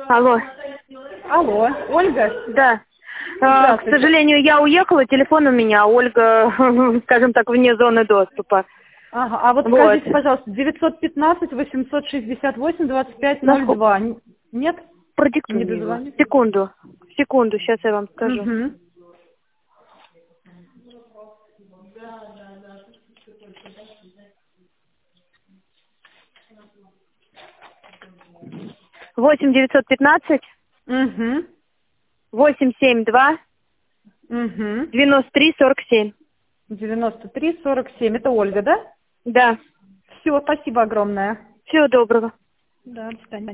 Алло. Алло, Ольга? Да. К Здравствуйте. сожалению, я уехала, телефон у меня, а Ольга, скажем так, вне зоны доступа. Ага, а вот скажите, пожалуйста, 915-868-2502. Нет? Продиктуй Не мне его. дозвонить? Секунду, сейчас я вам скажу. Угу. Восемь 915 Угу. 872 Угу. 9347. 93-47. Это Ольга, да? Да. Все, спасибо огромное. Всего доброго. Да, до свидания.